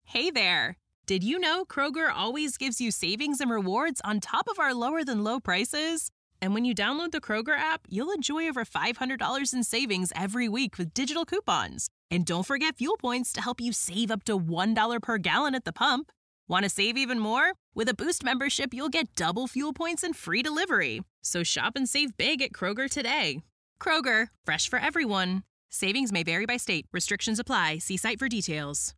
Hey there! Did you know Kroger always gives you savings and rewards on top of our lower-than-low prices? And when you download the Kroger app, you'll enjoy over $500 in savings every week with digital coupons. And don't forget fuel points to help you save up to $1 per gallon at the pump. Want to save even more? With a Boost membership, you'll get double fuel points and free delivery. So shop and save big at Kroger today. Kroger, fresh for everyone. Savings may vary by state. Restrictions apply. See site for details.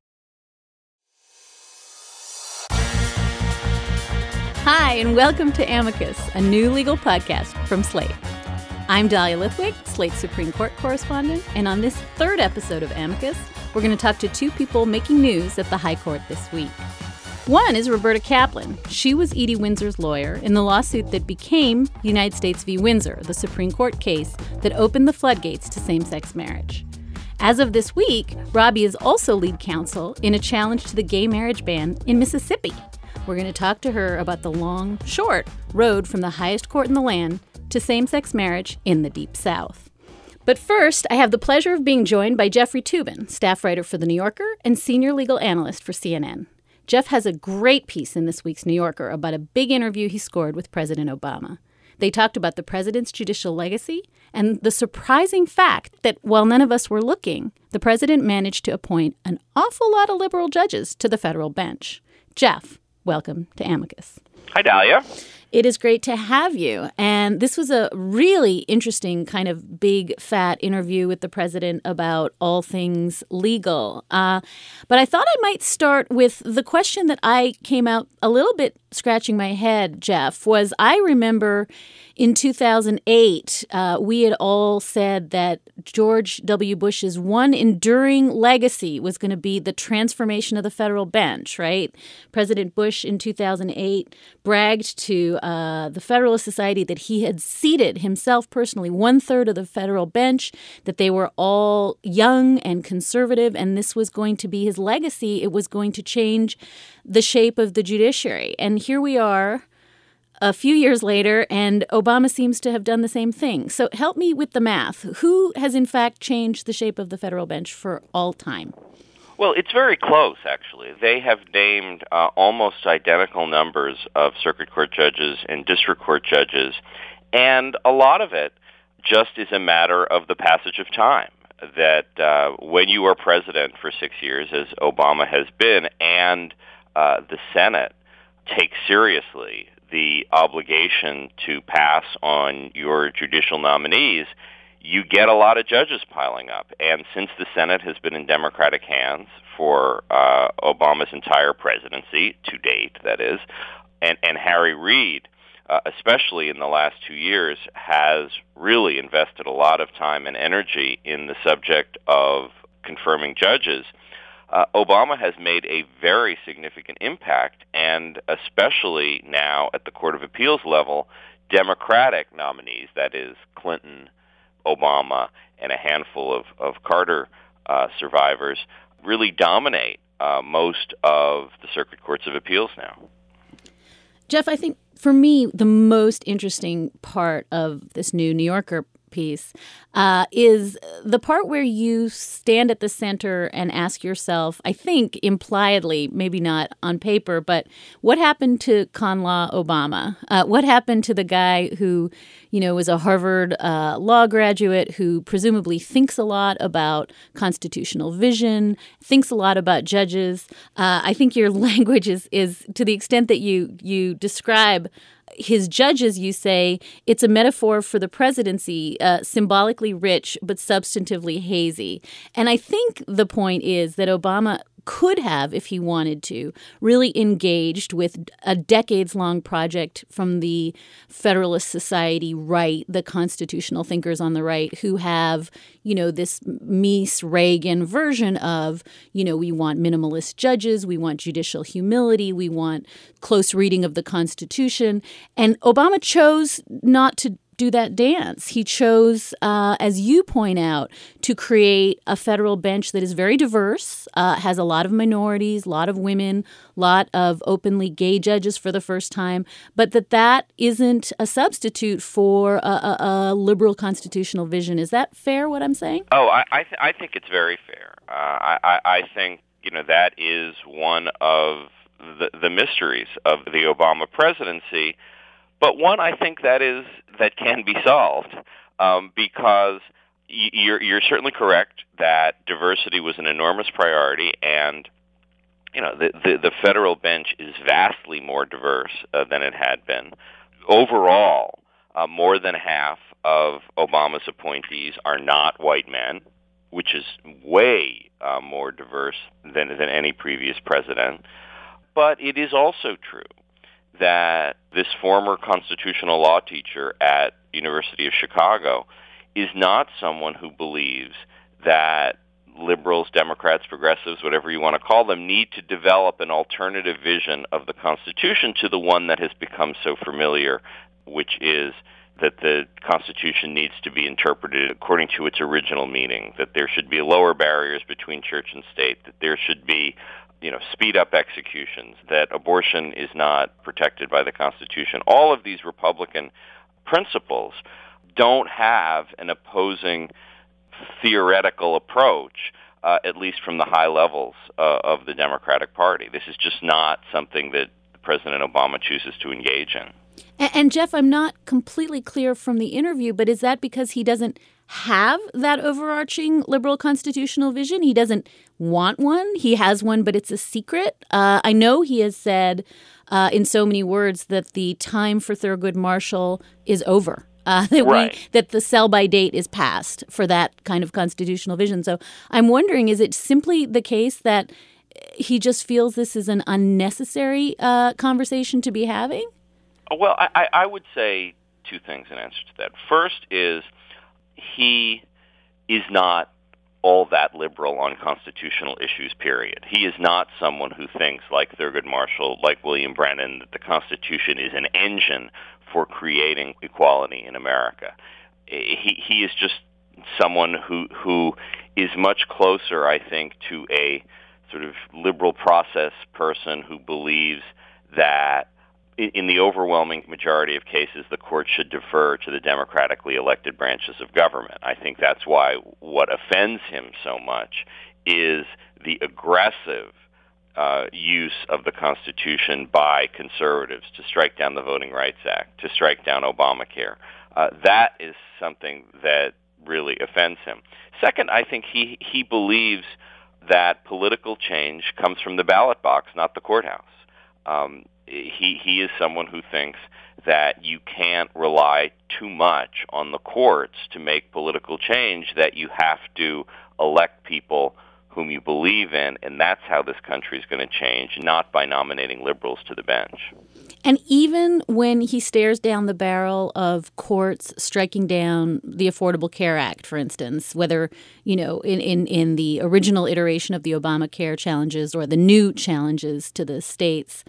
Hi, and welcome to Amicus, a new legal podcast from Slate. I'm Dahlia Lithwick, Slate's Supreme Court correspondent, and on this third episode of Amicus, we're going to talk to two people making news at the High Court this week. One is Roberta Kaplan. She was Edie Windsor's lawyer in the lawsuit that became United States v. Windsor, the Supreme Court case that opened the floodgates to same-sex marriage. As of this week, Robbie is also lead counsel in a challenge to the gay marriage ban in Mississippi. We're going to talk to her about the long, short road from the highest court in the land to same-sex marriage in the Deep South. But first, I have the pleasure of being joined by Jeffrey Toobin, staff writer for The New Yorker and senior legal analyst for CNN. Jeff has a great piece in this week's New Yorker about a big interview he scored with President Obama. They talked about the president's judicial legacy and the surprising fact that while none of us were looking, the president managed to appoint an awful lot of liberal judges to the federal bench. Jeff, welcome to Amicus. Hi, Dahlia. It is great to have you. And this was a really interesting kind of big, fat interview with the president about all things legal. But I thought I might start with the question that I came out a little bit scratching my head, Jeff, was I remember in 2008, we had all said that George W. Bush's one enduring legacy was going to be the transformation of the federal bench, right? President Bush in 2008 bragged to the Federalist Society that he had seated himself personally 1/3 of the federal bench, that they were all young and conservative, and this was going to be his legacy. It was going to change the shape of the judiciary. And here we are a few years later, and Obama seems to have done the same thing. So help me with the math. Who has, in fact, changed the shape of the federal bench for all time? Well, it's very close, actually. They have named almost identical numbers of circuit court judges and district court judges, and a lot of it just is a matter of the passage of time, that when you are president for 6 years, as Obama has been, and the Senate takes seriously the obligation to pass on your judicial nominees, you get a lot of judges piling up. And since the Senate has been in Democratic hands for Obama's entire presidency, to date, that is, and Harry Reid, especially in the last 2 years, has really invested a lot of time and energy in the subject of confirming judges, Obama has made a very significant impact, and especially now at the Court of Appeals level, Democratic nominees, that is Clinton, Obama, and a handful of Carter survivors, really dominate most of the circuit courts of appeals now. Jeff, I think for me, the most interesting part of this new New Yorker piece is the part where you stand at the center and ask yourself, I think impliedly, maybe not on paper, but what happened to con law Obama? What happened to the guy who, was a Harvard law graduate who presumably thinks a lot about constitutional vision, thinks a lot about judges? I think your language is to the extent that you describe his judges, you say, it's a metaphor for the presidency, symbolically rich but substantively hazy. And I think the point is that Obama could have, if he wanted to, really engaged with a decades-long project from the Federalist Society right, the constitutional thinkers on the right, who have, this Mies Reagan version of, we want minimalist judges, we want judicial humility, we want close reading of the Constitution. And Obama chose not to do that dance. He chose, as you point out, to create a federal bench that is very diverse, has a lot of minorities, a lot of women, a lot of openly gay judges for the first time, but that isn't a substitute for a liberal constitutional vision. Is that fair, what I'm saying? Oh, I think it's very fair. I think that is one of the mysteries of the Obama presidency, but one I think that can be solved because you're certainly correct that diversity was an enormous priority, and the federal bench is vastly more diverse than it had been. Overall, more than half of Obama's appointees are not white men, which is way more diverse than any previous president. But it is also true that this former constitutional law teacher at University of Chicago is not someone who believes that liberals, Democrats, progressives, whatever you want to call them, need to develop an alternative vision of the Constitution to the one that has become so familiar, which is that the Constitution needs to be interpreted according to its original meaning, that there should be lower barriers between church and state, that there should be speed-up executions, that abortion is not protected by the Constitution. All of these Republican principles don't have an opposing theoretical approach, at least from the high levels of the Democratic Party. This is just not something that President Obama chooses to engage in. And Jeff, I'm not completely clear from the interview, but is that because he doesn't have that overarching liberal constitutional vision? He doesn't want one? He has one, but it's a secret? I know he has said in so many words that the time for Thurgood Marshall is over. That the sell-by date is past for that kind of constitutional vision. So I'm wondering, is it simply the case that he just feels this is an unnecessary conversation to be having? Well, I would say two things in answer to that. First is he is not all that liberal on constitutional issues, period. He is not someone who thinks, like Thurgood Marshall, like William Brennan, that the Constitution is an engine for creating equality in America. He is just someone who is much closer, I think, to a sort of liberal process person who believes that in the overwhelming majority of cases, the court should defer to the democratically elected branches of government. I think that's why what offends him so much is the aggressive use of the Constitution by conservatives to strike down the Voting Rights Act, to strike down Obamacare. That is something that really offends him. Second, I think he believes that political change comes from the ballot box, not the courthouse. He is someone who thinks that you can't rely too much on the courts to make political change, that you have to elect people whom you believe in, and that's how this country is going to change, not by nominating liberals to the bench. And even when he stares down the barrel of courts striking down the Affordable Care Act, for instance, whether, in the original iteration of the Obamacare challenges or the new challenges to the states,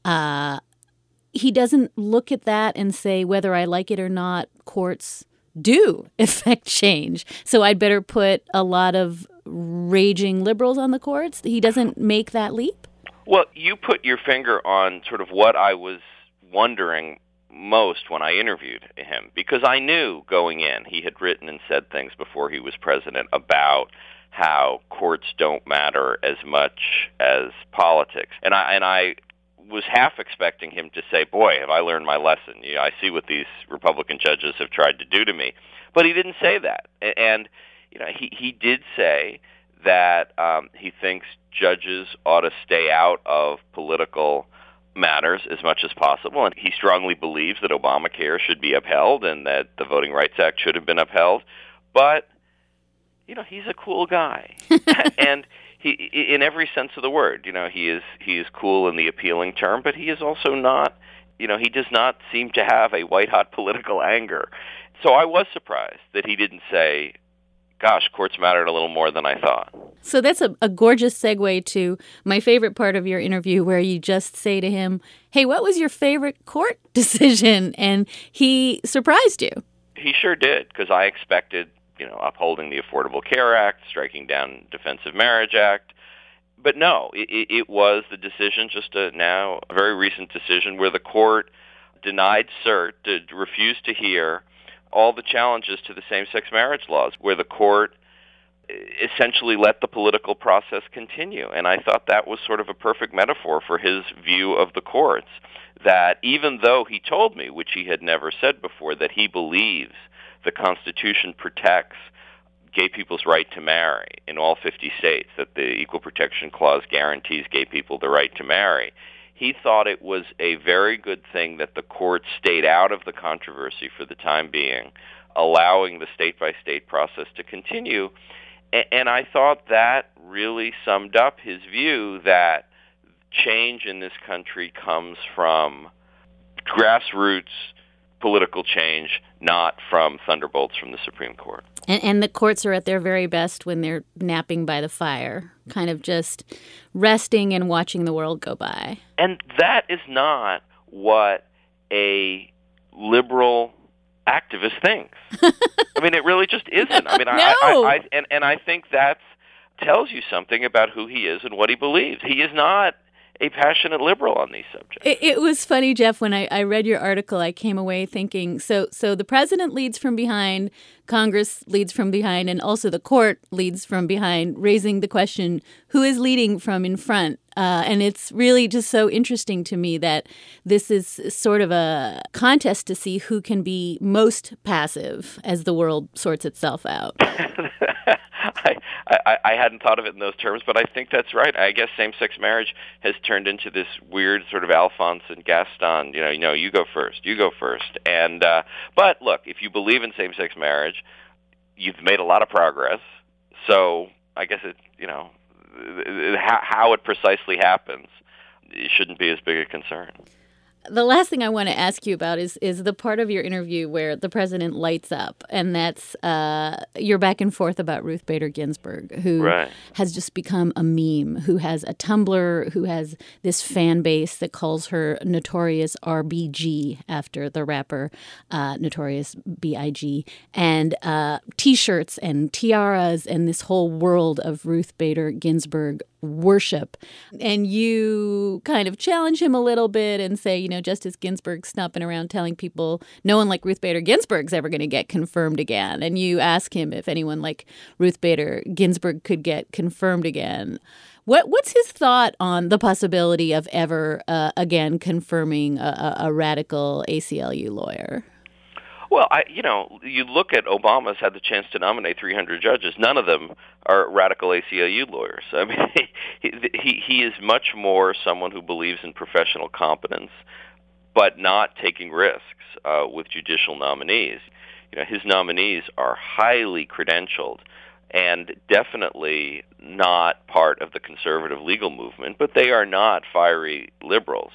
he doesn't look at that and say, whether I like it or not, courts do affect change. So I'd better put a lot of raging liberals on the courts. He doesn't make that leap? Well, you put your finger on sort of what I was wondering most when I interviewed him, because I knew going in, he had written and said things before he was president about how courts don't matter as much as politics. And I was half expecting him to say, boy, have I learned my lesson. I see what these Republican judges have tried to do to me. But he didn't say that. And he did say that he thinks judges ought to stay out of political matters as much as possible. And he strongly believes that Obamacare should be upheld and that the Voting Rights Act should have been upheld. But, he's a cool guy. And he, in every sense of the word, he is cool in the appealing term, but he is also not, he does not seem to have a white-hot political anger. So I was surprised that he didn't say, gosh, courts mattered a little more than I thought. So that's a gorgeous segue to my favorite part of your interview, where you just say to him, hey, what was your favorite court decision? And he surprised you. He sure did, because I expected upholding the Affordable Care Act, striking down Defensive Marriage Act. But no, it was the decision, just a very recent decision, where the court denied cert, refused to hear all the challenges to the same-sex marriage laws, where the court essentially let the political process continue. And I thought that was sort of a perfect metaphor for his view of the courts, that even though he told me, which he had never said before, that he believes the Constitution protects gay people's right to marry in all 50 states, that the Equal Protection Clause guarantees gay people the right to marry, he thought it was a very good thing that the court stayed out of the controversy for the time being, allowing the state-by-state process to continue. And I thought that really summed up his view that change in this country comes from grassroots political change, not from thunderbolts from the Supreme Court. And the courts are at their very best when they're napping by the fire, kind of just resting and watching the world go by. And that is not what a liberal activist thinks. I mean, it really just isn't. I mean, No. I think that tells you something about who he is and what he believes. He is not a passionate liberal on these subjects. It was funny, Jeff, when I read your article, I came away thinking, so the president leads from behind, Congress leads from behind, and also the court leads from behind, raising the question, who is leading from in front? And it's really just so interesting to me that this is sort of a contest to see who can be most passive as the world sorts itself out. I hadn't thought of it in those terms, but I think that's right. I guess same-sex marriage has turned into this weird sort of Alphonse and Gaston, you go first. And but look, if you believe in same-sex marriage, you've made a lot of progress. So I guess how it precisely happens, it shouldn't be as big a concern. The last thing I want to ask you about is the part of your interview where the president lights up, and that's your back and forth about Ruth Bader Ginsburg, who has just become a meme, who has a Tumblr, who has this fan base that calls her Notorious RBG after the rapper Notorious B.I.G., and T-shirts and tiaras and this whole world of Ruth Bader Ginsburg worship. And you kind of challenge him a little bit and say, Justice Ginsburg's snooping around telling people no one like Ruth Bader Ginsburg's ever going to get confirmed again. And you ask him if anyone like Ruth Bader Ginsburg could get confirmed again. What's his thought on the possibility of ever again confirming a radical ACLU lawyer? Well, you look at Obama's had the chance to nominate 300 judges. None of them are radical ACLU lawyers. I mean, he is much more someone who believes in professional competence, but not taking risks with judicial nominees. His nominees are highly credentialed and definitely not part of the conservative legal movement, but they are not fiery liberals.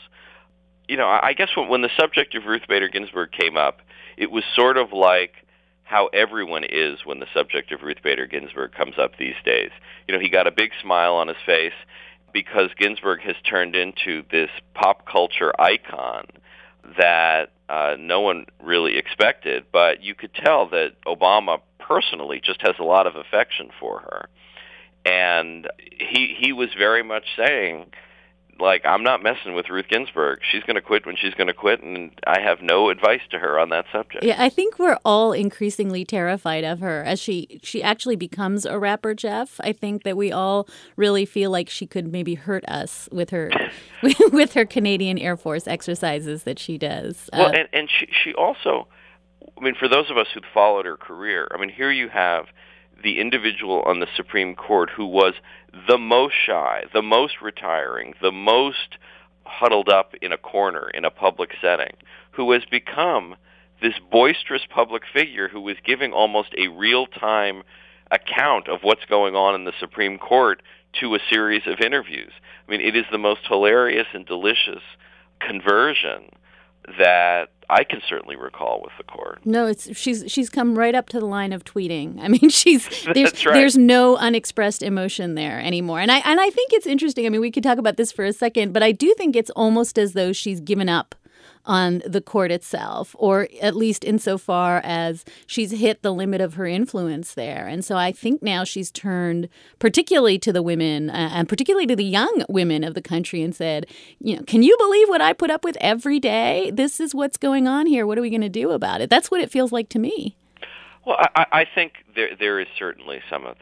I guess when the subject of Ruth Bader Ginsburg came up, it was sort of like how everyone is when the subject of Ruth Bader Ginsburg comes up these days. He got a big smile on his face because Ginsburg has turned into this pop culture icon that no one really expected, but you could tell that Obama personally just has a lot of affection for her. And he was very much saying, I'm not messing with Ruth Ginsburg. She's going to quit when she's going to quit, and I have no advice to her on that subject. Yeah, I think we're all increasingly terrified of her as she actually becomes a rapper, Jeff. I think that we all really feel like she could maybe hurt us with her with her Canadian Air Force exercises that she does. Well, and she also, for those of us who've followed her career, here you have the individual on the Supreme Court who was the most shy, the most retiring, the most huddled up in a corner in a public setting, who has become this boisterous public figure who is giving almost a real-time account of what's going on in the Supreme Court to a series of interviews. It is the most hilarious and delicious conversion that I can certainly recall with the court. No, she's come right up to the line of tweeting. That's right. There's no unexpressed emotion there anymore. And I think it's interesting. We could talk about this for a second, but I do think it's almost as though she's given up on the court itself, or at least insofar as she's hit the limit of her influence there. And so I think now she's turned particularly to the women and particularly to the young women of the country and said, can you believe what I put up with every day? This is what's going on here. What are we going to do about it? That's what it feels like to me. Well, I think there is certainly some of that.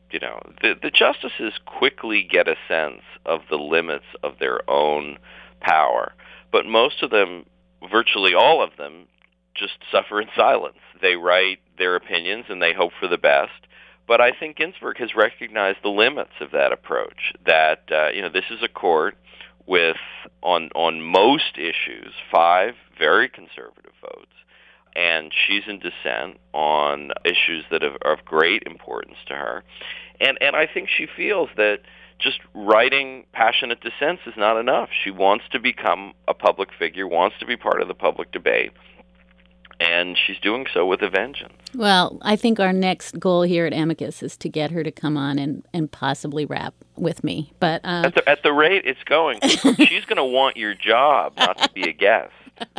The justices quickly get a sense of the limits of their own power, but most of them, virtually all of them, just suffer in silence. They write their opinions and they hope for the best. But I think Ginsburg has recognized the limits of that approach, that this is a court with, on most issues, 5 very conservative votes, and she's in dissent on issues that are of great importance to her. And I think she feels that just writing passionate dissents is not enough. She wants to become a public figure, wants to be part of the public debate, and she's doing so with a vengeance. Well, I think our next goal here at Amicus is to get her to come on and possibly rap with me. But at the rate it's going, she's going to want your job, not to be a guest.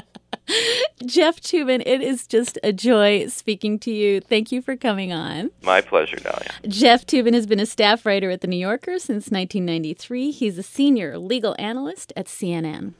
Jeff Toobin, it is just a joy speaking to you. Thank you for coming on. My pleasure, Dahlia. Jeff Toobin has been a staff writer at The New Yorker since 1993. He's a senior legal analyst at CNN.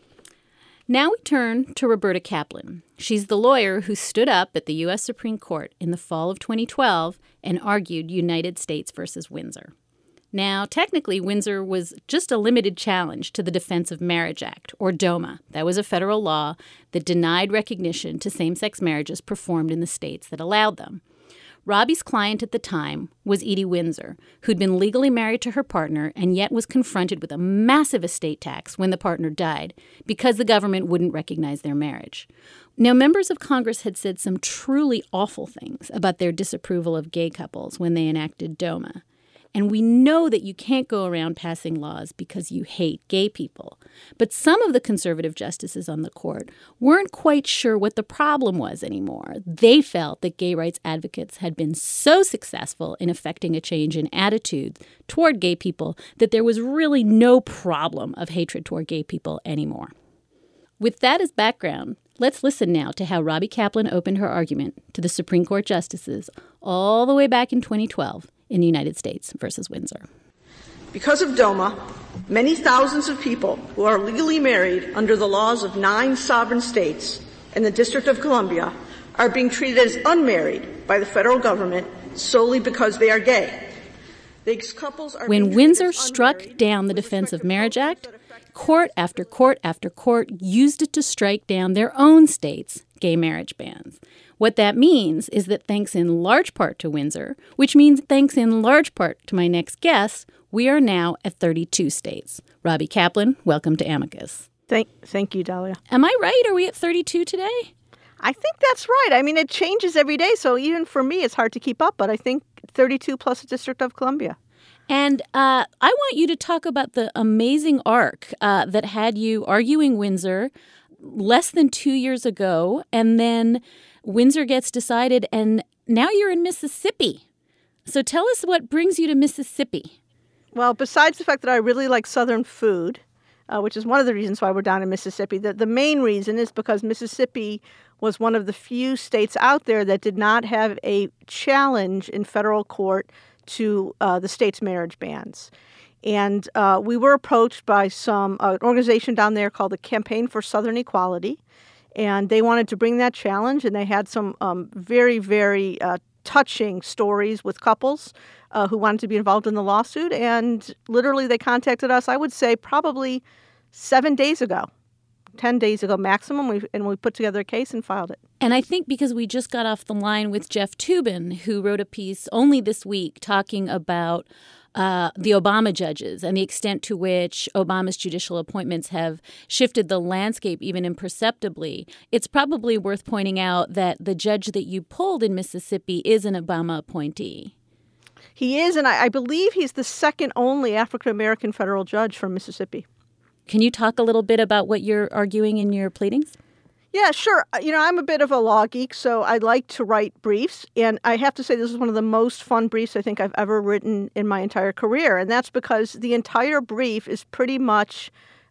Now we turn to Roberta Kaplan. She's the lawyer who stood up at the U.S. Supreme Court in the fall of 2012 and argued United States versus Windsor. Now, technically, Windsor was just a limited challenge to the Defense of Marriage Act, or DOMA. That was a federal law that denied recognition to same-sex marriages performed in the states that allowed them. Robbie's client at the time was Edie Windsor, who'd been legally married to her partner and yet was confronted with a massive estate tax when the partner died because the government wouldn't recognize their marriage. Now, members of Congress had said some truly awful things about their disapproval of gay couples when they enacted DOMA. And we know that you can't go around passing laws because you hate gay people. But some of the conservative justices on the court weren't quite sure what the problem was anymore. They felt that gay rights advocates had been so successful in effecting a change in attitudes toward gay people that there was really no problem of hatred toward gay people anymore. With that as background, let's listen now to how Robbie Kaplan opened her argument to the Supreme Court justices all the way back in 2012 in the United States versus Windsor. Because of DOMA, many thousands of people who are legally married under the laws of 9 sovereign states and the District of Columbia are being treated as unmarried by the federal government solely because they are gay. These couples are when Windsor struck down the Defense of Marriage Act, court after court after court used it to strike down their own states' gay marriage bans. What that means is that thanks in large part to Windsor, which means thanks in large part to my next guest, we are now at 32 states. Robbie Kaplan, welcome to Amicus. Thank you, Dahlia. Am I right? Are we at 32 today? I think that's right. I mean, it changes every day, so even for me, it's hard to keep up, but I think 32 plus the District of Columbia. And I want you to talk about the amazing arc that had you arguing Windsor less than 2 years ago, and then Windsor gets decided, and now you're in Mississippi. So tell us what brings you to Mississippi. Well, besides the fact that I really like Southern food, which is one of the reasons why we're down in Mississippi, the main reason is because Mississippi was one of the few states out there that did not have a challenge in federal court to the state's marriage bans. And we were approached by an organization down there called the Campaign for Southern Equality, and they wanted to bring that challenge, and they had some very, very touching stories with couples who wanted to be involved in the lawsuit, and literally they contacted us, I would say, probably 7 days ago. 10 days ago maximum, and we put together a case and filed it. And I think because we just got off the line with Jeff Toobin, who wrote a piece only this week talking about the Obama judges and the extent to which Obama's judicial appointments have shifted the landscape even imperceptibly, it's probably worth pointing out that the judge that you pulled in Mississippi is an Obama appointee. He is, and I believe he's the second only African-American federal judge from Mississippi. Can you talk a little bit about what you're arguing in your pleadings? Yeah, sure. I'm a bit of a law geek, so I like to write briefs. And I have to say this is one of the most fun briefs I think I've ever written in my entire career. And that's because the entire brief is pretty much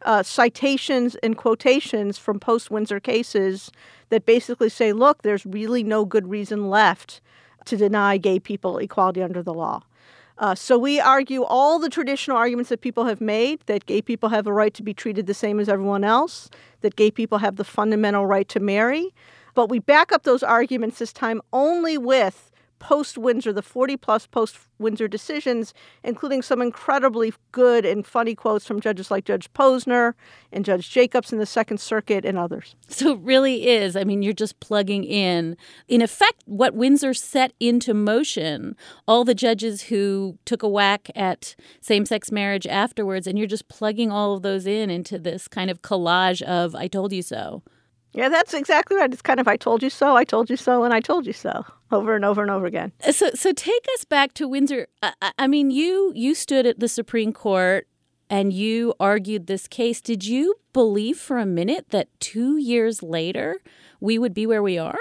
citations and quotations from post-Windsor cases that basically say, look, there's really no good reason left to deny gay people equality under the law. So we argue all the traditional arguments that people have made, that gay people have a right to be treated the same as everyone else, that gay people have the fundamental right to marry. But we back up those arguments this time only with post-Windsor, the 40-plus post-Windsor decisions, including some incredibly good and funny quotes from judges like Judge Posner and Judge Jacobs in the Second Circuit and others. So it really is. I mean, you're just plugging in effect, what Windsor set into motion, all the judges who took a whack at same-sex marriage afterwards, and you're just plugging all of those into this kind of collage of I told you so. Yeah, that's exactly right. It's kind of I told you so, and I told you so, over and over and over again. So take us back to Windsor. I mean, you stood at the Supreme Court and you argued this case. Did you believe for a minute that 2 years later we would be where we are?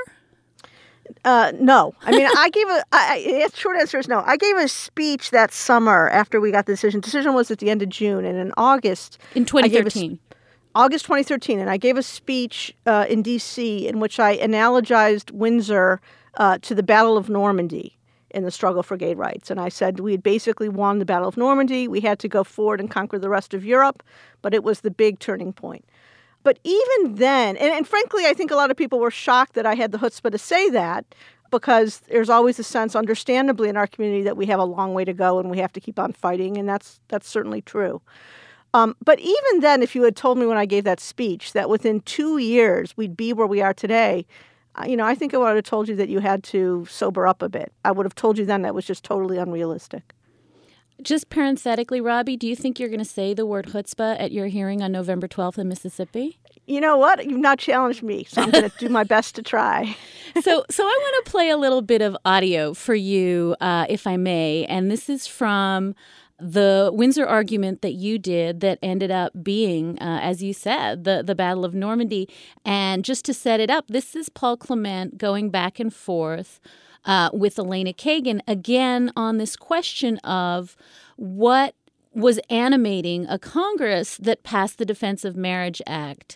No. I mean, short answer is no. I gave a speech that summer after we got the decision. Decision was at the end of June, and in August. In 2013. August 2013, and I gave a speech in D.C. in which I analogized Windsor to the Battle of Normandy in the struggle for gay rights. And I said we had basically won the Battle of Normandy. We had to go forward and conquer the rest of Europe, but it was the big turning point. But even then, and frankly, I think a lot of people were shocked that I had the chutzpah to say that, because there's always a sense, understandably, in our community that we have a long way to go and we have to keep on fighting, and that's certainly true. But even then, if you had told me when I gave that speech that within 2 years we'd be where we are today, I think I would have told you that you had to sober up a bit. I would have told you then that was just totally unrealistic. Just parenthetically, Robbie, do you think you're going to say the word chutzpah at your hearing on November 12th in Mississippi? You know what? You've not challenged me, so I'm going to do my best to try. So I want to play a little bit of audio for you, if I may. And this is from the Windsor argument that you did that ended up being, as you said, the Battle of Normandy. And just to set it up, this is Paul Clement going back and forth with Elena Kagan, again on this question of what was animating a Congress that passed the Defense of Marriage Act.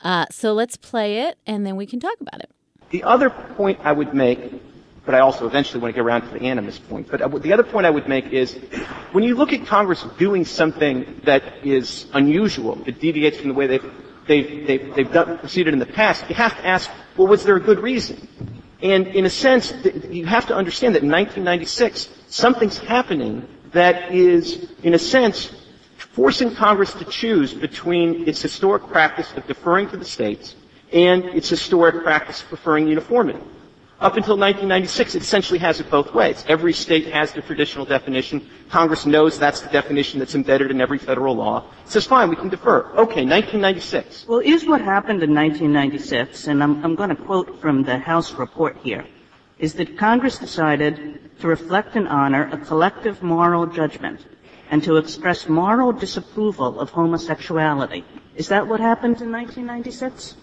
So let's play it, and then we can talk about it. The other point I would make, but I also eventually want to get around to the animus point, but the other point I would make is when you look at Congress doing something that is unusual, that deviates from the way they've proceeded in the past, you have to ask, well, was there a good reason? And in a sense, you have to understand that in 1996, something's happening that is, in a sense, forcing Congress to choose between its historic practice of deferring to the states and its historic practice of preferring uniformity. Up until 1996, it essentially has it both ways. Every state has the traditional definition. Congress knows that's the definition that's embedded in every federal law. It says, fine, we can defer. Okay, 1996. Well, is what happened in 1996, and I'm going to quote from the House report here, is that Congress decided to reflect and honor a collective moral judgment and to express moral disapproval of homosexuality. Is that what happened in 1996?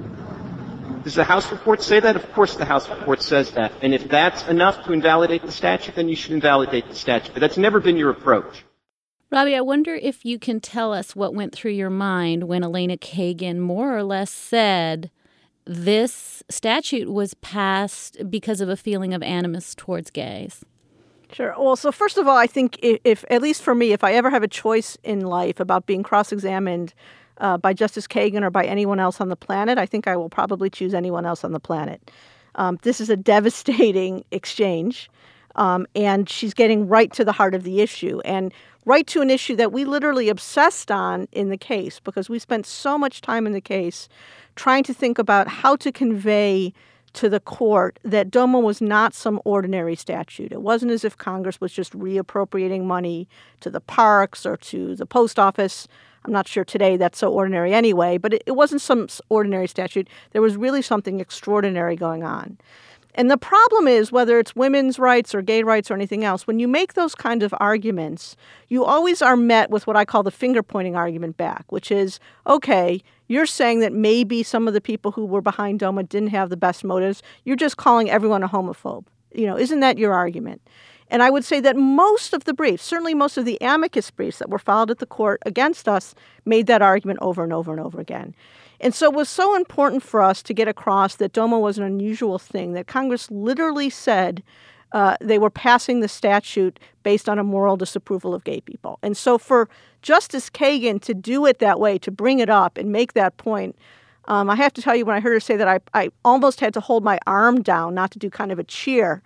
Does the House report say that? Of course the House report says that. And if that's enough to invalidate the statute, then you should invalidate the statute. But that's never been your approach. Robbie, I wonder if you can tell us what went through your mind when Elena Kagan more or less said this statute was passed because of a feeling of animus towards gays. Sure. Well, so first of all, I think if at least for me, if I ever have a choice in life about being cross-examined by Justice Kagan or by anyone else on the planet, I think I will probably choose anyone else on the planet. This is a devastating exchange, and she's getting right to the heart of the issue, and right to an issue that we literally obsessed on in the case because we spent so much time in the case trying to think about how to convey to the court that DOMA was not some ordinary statute. It wasn't as if Congress was just reappropriating money to the parks or to the post office. I'm not sure today that's so ordinary anyway, but it wasn't some ordinary statute. There was really something extraordinary going on. And the problem is, whether it's women's rights or gay rights or anything else, when you make those kind of arguments, you always are met with what I call the finger-pointing argument back, which is, okay, you're saying that maybe some of the people who were behind DOMA didn't have the best motives. You're just calling everyone a homophobe. Isn't that your argument? And I would say that most of the briefs, certainly most of the amicus briefs that were filed at the court against us, made that argument over and over and over again. And so it was so important for us to get across that DOMA was an unusual thing, that Congress literally said they were passing the statute based on a moral disapproval of gay people. And so for Justice Kagan to do it that way, to bring it up and make that point, I have to tell you, when I heard her say that, I almost had to hold my arm down not to do kind of a cheer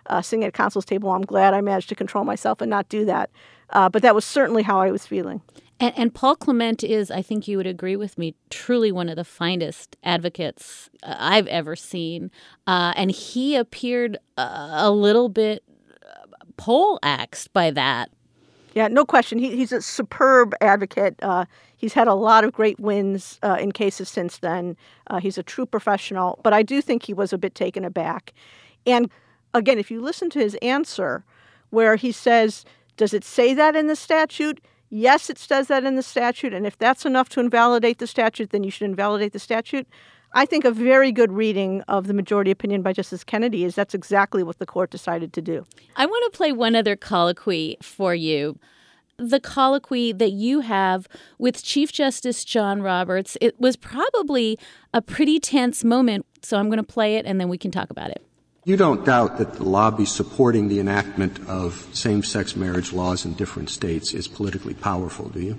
sitting at counsel's table. I'm glad I managed to control myself and not do that. But that was certainly how I was feeling. And Paul Clement is, I think you would agree with me, truly one of the finest advocates I've ever seen. And he appeared a little bit poleaxed by that. Yeah, no question. He's a superb advocate. He's had a lot of great wins in cases since then. He's a true professional. But I do think he was a bit taken aback. And again, if you listen to his answer where he says, does it say that in the statute? Yes, it says that in the statute, and if that's enough to invalidate the statute, then you should invalidate the statute. I think a very good reading of the majority opinion by Justice Kennedy is that's exactly what the court decided to do. I want to play one other colloquy for you. The colloquy that you have with Chief Justice John Roberts. It was probably a pretty tense moment, so I'm going to play it and then we can talk about it. You don't doubt that the lobby supporting the enactment of same-sex marriage laws in different states is politically powerful, do you?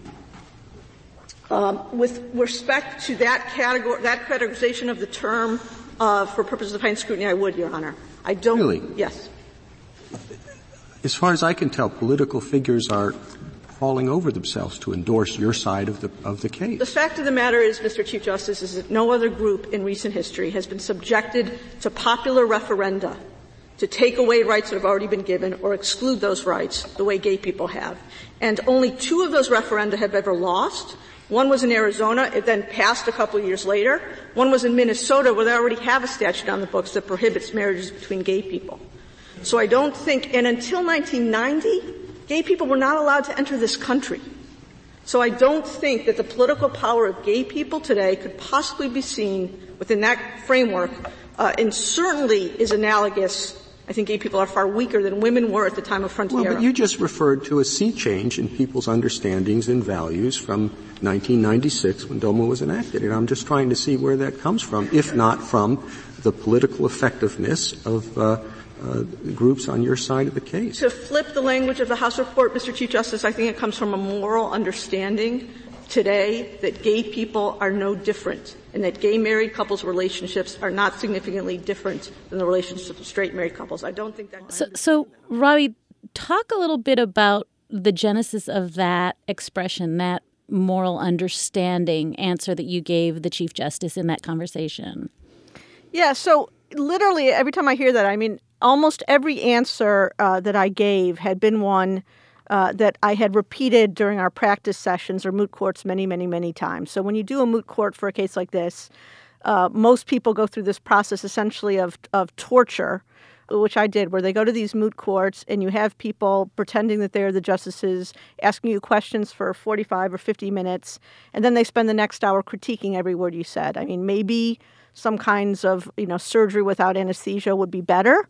With respect to that categorization of the term for purposes of heightened scrutiny, I would, Your Honor. I don't. Really? Yes. As far as I can tell, political figures are falling over themselves to endorse your side of the case. The fact of the matter is, Mr. Chief Justice, is that no other group in recent history has been subjected to popular referenda to take away rights that have already been given or exclude those rights the way gay people have. And only 2 of those referenda have ever lost. One was in Arizona. It then passed a couple of years later. One was in Minnesota, where they already have a statute on the books that prohibits marriages between gay people. So I don't think, and until 1990, gay people were not allowed to enter this country. So I don't think that the political power of gay people today could possibly be seen within that framework, and certainly is analogous. I think gay people are far weaker than women were at the time of Frontiera. Well, but you just referred to a sea change in people's understandings and values from 1996 when DOMA was enacted, and I'm just trying to see where that comes from, if not from the political effectiveness of groups on your side of the case. To flip the language of the House report, Mr. Chief Justice, I think it comes from a moral understanding today that gay people are no different and that gay married couples' relationships are not significantly different than the relationships of straight married couples. I don't think that. So Robbie, talk a little bit about the genesis of that expression, that moral understanding answer that you gave the Chief Justice in that conversation. Yeah, so literally every time I hear that, I mean, almost every answer that I gave had been one that I had repeated during our practice sessions or moot courts many, many, many times. So when you do a moot court for a case like this, most people go through this process essentially of torture, which I did, where they go to these moot courts and you have people pretending that they're the justices, asking you questions for 45 or 50 minutes, and then they spend the next hour critiquing every word you said. I mean, maybe some kinds of, surgery without anesthesia would be better,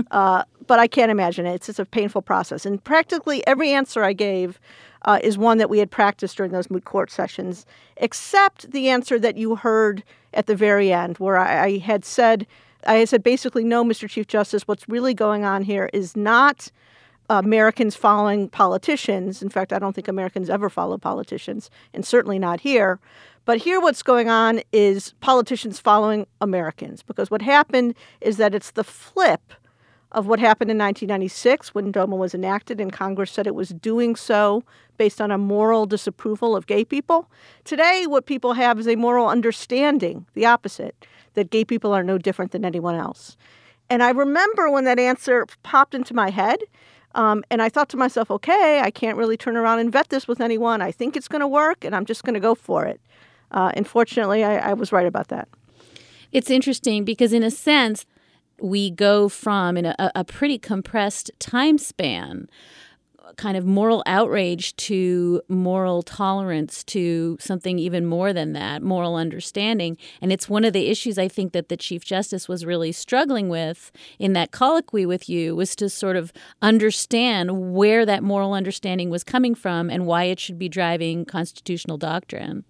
but I can't imagine it. It's just a painful process. And practically every answer I gave is one that we had practiced during those moot court sessions, except the answer that you heard at the very end, where I had said basically, no, Mr. Chief Justice, what's really going on here is not Americans following politicians. In fact, I don't think Americans ever follow politicians, and certainly not here. But here what's going on is politicians following Americans, because what happened is that it's the flip of what happened in 1996 when DOMA was enacted and Congress said it was doing so based on a moral disapproval of gay people. Today, what people have is a moral understanding, the opposite, that gay people are no different than anyone else. And I remember when that answer popped into my head, and I thought to myself, okay, I can't really turn around and vet this with anyone. I think it's going to work, and I'm just going to go for it. Unfortunately, I was right about that. It's interesting because in a sense, we go from, in a pretty compressed time span, kind of moral outrage to moral tolerance to something even more than that, moral understanding. And it's one of the issues I think that the Chief Justice was really struggling with in that colloquy with you, was to sort of understand where that moral understanding was coming from and why it should be driving constitutional doctrine.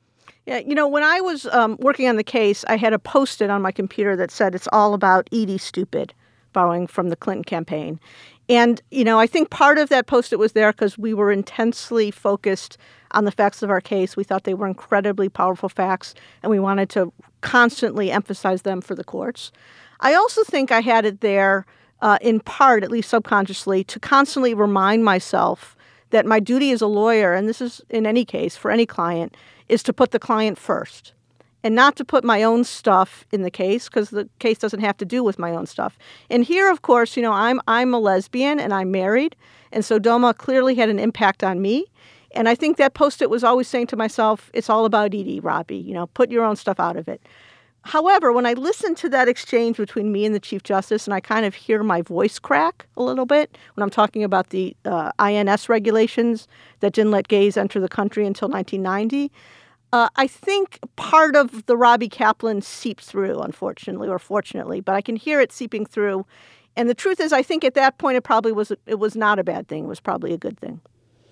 Yeah, when I was working on the case, I had a Post-it on my computer that said, "It's all about Edie Stupid," borrowing from the Clinton campaign. And, I think part of that Post-it was there because we were intensely focused on the facts of our case. We thought they were incredibly powerful facts, and we wanted to constantly emphasize them for the courts. I also think I had it there in part, at least subconsciously, to constantly remind myself that my duty as a lawyer, and this is in any case for any client, is to put the client first and not to put my own stuff in the case, because the case doesn't have to do with my own stuff. And here, of course, I'm a lesbian and I'm married, and so DOMA clearly had an impact on me. And I think that Post-it was always saying to myself, it's all about Edie, Robbie, put your own stuff out of it. However, when I listen to that exchange between me and the Chief Justice, and I kind of hear my voice crack a little bit when I'm talking about the INS regulations that didn't let gays enter the country until 1990, I think part of the Robbie Kaplan seeps through, unfortunately, or fortunately, but I can hear it seeping through. And the truth is, I think at that point, it was not a bad thing. It was probably a good thing.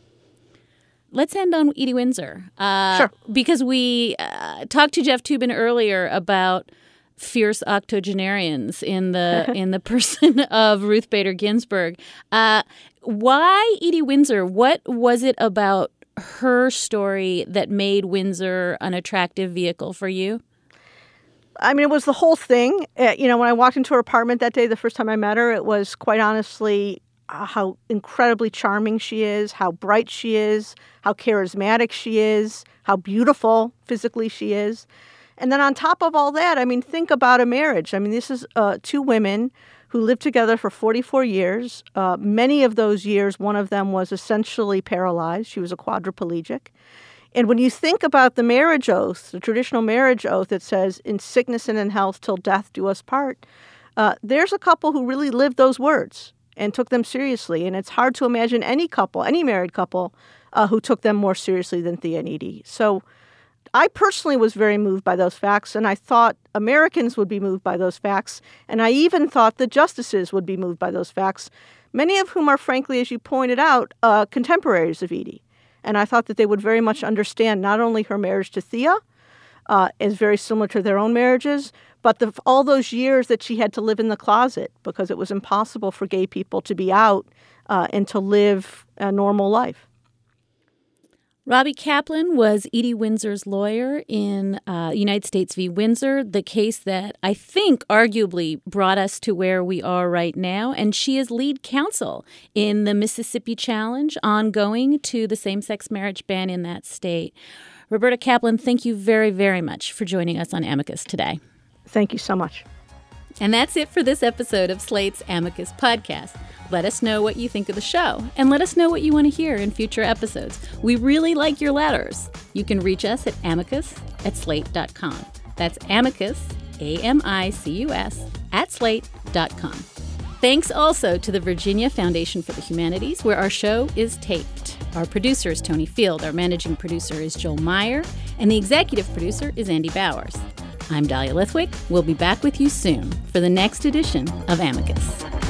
Let's end on Edie Windsor. Sure. Because we talked to Jeff Toobin earlier about fierce octogenarians in the person of Ruth Bader Ginsburg. Why Edie Windsor? What was it about her story that made Windsor an attractive vehicle for you? I mean, it was the whole thing. When I walked into her apartment that day, the first time I met her, it was quite honestly how incredibly charming she is, how bright she is, how charismatic she is, how beautiful physically she is. And then on top of all that, I mean, think about a marriage. I mean, this is two women who lived together for 44 years. Many of those years, one of them was essentially paralyzed. She was a quadriplegic. And when you think about the marriage oath, the traditional marriage oath that says, in sickness and in health till death do us part, there's a couple who really lived those words and took them seriously. And it's hard to imagine any married couple, who took them more seriously than Thea and Edie. So I personally was very moved by those facts, and I thought Americans would be moved by those facts, and I even thought the justices would be moved by those facts, many of whom are, frankly, as you pointed out, contemporaries of Edie. And I thought that they would very much understand not only her marriage to Thea, is very similar to their own marriages, but all those years that she had to live in the closet because it was impossible for gay people to be out and to live a normal life. Robbie Kaplan was Edie Windsor's lawyer in United States v. Windsor, the case that I think arguably brought us to where we are right now. And she is lead counsel in the Mississippi Challenge ongoing to the same-sex marriage ban in that state. Roberta Kaplan, thank you very, very much for joining us on Amicus today. Thank you so much. And that's it for this episode of Slate's Amicus podcast. Let us know what you think of the show, and let us know what you want to hear in future episodes. We really like your letters. You can reach us at amicus@slate.com. That's amicus, AMICUS, @slate.com. Thanks also to the Virginia Foundation for the Humanities, where our show is taped. Our producer is Tony Field, our managing producer is Joel Meyer, and the executive producer is Andy Bowers. I'm Dahlia Lithwick. We'll be back with you soon for the next edition of Amicus.